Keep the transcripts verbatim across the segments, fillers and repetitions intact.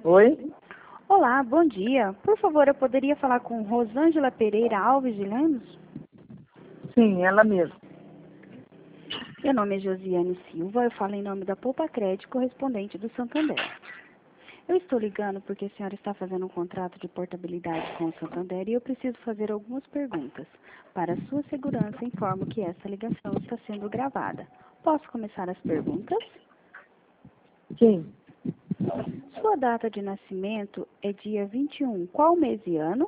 Oi? Olá, bom dia. Por favor, eu poderia falar com Rosângela Pereira Alves de Lemos? Sim, ela mesma. Meu nome é Josiane Silva, eu falo em nome da Poupa Crédito, correspondente do Santander. Eu estou ligando porque a senhora está fazendo um contrato de portabilidade com o Santander e eu preciso fazer algumas perguntas. Para sua segurança, informo que essa ligação está sendo gravada. Posso começar as perguntas? Sim. Sua data de nascimento é dia vinte e um. Qual mês e ano?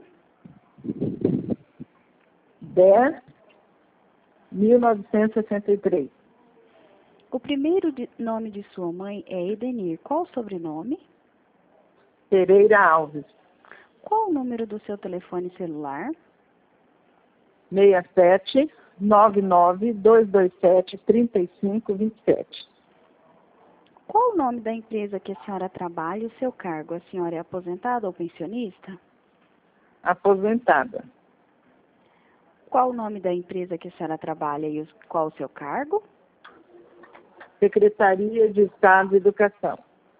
dez, mil novecentos e sessenta e três. O primeiro de- nome de sua mãe é Edenir. Qual o sobrenome? Pereira Alves. Qual o número do seu telefone celular? seis sete nove nove dois dois sete três cinco dois sete. Qual o nome da empresa que a senhora trabalha e o seu cargo? A senhora é aposentada ou pensionista? Aposentada. Qual o nome da empresa que a senhora trabalha e os- qual o seu cargo? Secretaria de Estado de Educação.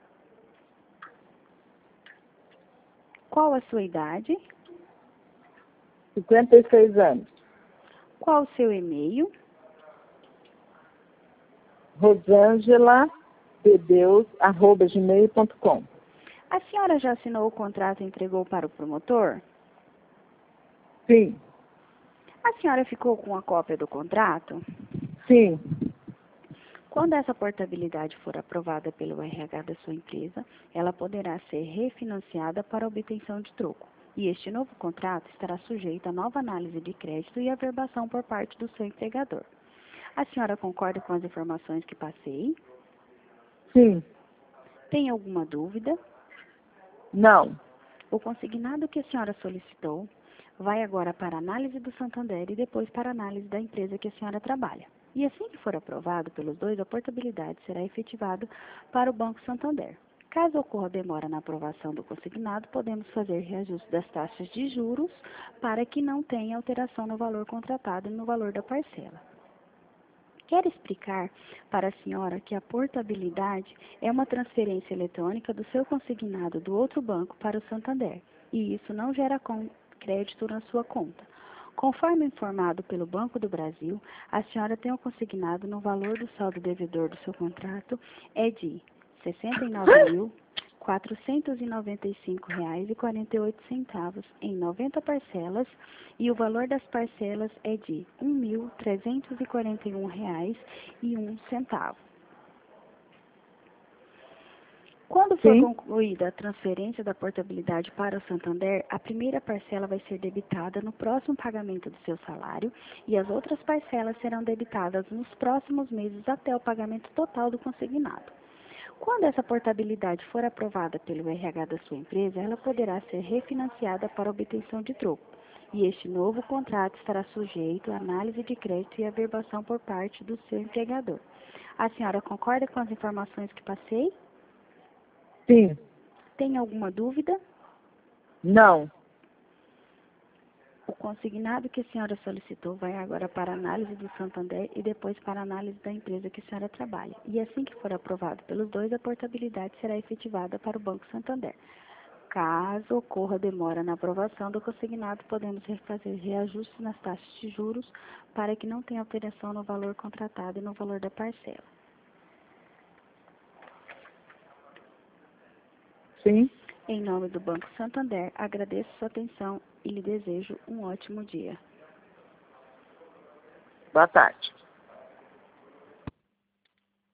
Qual a sua idade? cinquenta e seis anos. Qual o seu e-mail? Rosângela de Deus, arroba gmail ponto com. A senhora já assinou o contrato e entregou para o promotor? Sim, A senhora ficou com a cópia do contrato? sim, Quando essa portabilidade for aprovada pelo R H da sua empresa, ela poderá ser refinanciada para obtenção de troco. E este novo contrato estará sujeito a nova análise de crédito e averbação por parte do seu empregador. A senhora concorda com as informações que passei? sim, Tem alguma dúvida? não, O consignado que a senhora solicitou vai agora para a análise do Santander e depois para a análise da empresa que a senhora trabalha. E assim que for aprovado pelos dois, a portabilidade será efetivada para o Banco Santander. Caso ocorra demora na aprovação do consignado, podemos fazer reajuste das taxas de juros para que não tenha alteração no valor contratado e no valor da parcela. Quero explicar para a senhora que a portabilidade é uma transferência eletrônica do seu consignado do outro banco para o Santander, e isso não gera con- crédito na sua conta. Conforme informado pelo Banco do Brasil, a senhora tem o consignado no valor do saldo devedor do seu contrato é de sessenta e nove mil quatrocentos e noventa e cinco reais e quarenta e oito centavos em noventa parcelas e o valor das parcelas é de um mil trezentos e quarenta e um reais e um centavo. Quando for sim, concluída a transferência da portabilidade para o Santander, a primeira parcela vai ser debitada no próximo pagamento do seu salário e as outras parcelas serão debitadas nos próximos meses até o pagamento total do consignado. Quando essa portabilidade for aprovada pelo R H da sua empresa, ela poderá ser refinanciada para obtenção de troco. E este novo contrato estará sujeito à análise de crédito e averbação por parte do seu empregador. A senhora concorda com as informações que passei? sim, Tem alguma dúvida? não. O consignado que a senhora solicitou vai agora para a análise do Santander e depois para a análise da empresa que a senhora trabalha. E assim que for aprovado pelos dois, a portabilidade será efetivada para o Banco Santander. Caso ocorra demora na aprovação do consignado, podemos fazer reajustes nas taxas de juros para que não tenha alteração no valor contratado e no valor da parcela. Sim, Em nome do Banco Santander, agradeço sua atenção e lhe desejo um ótimo dia. boa tarde.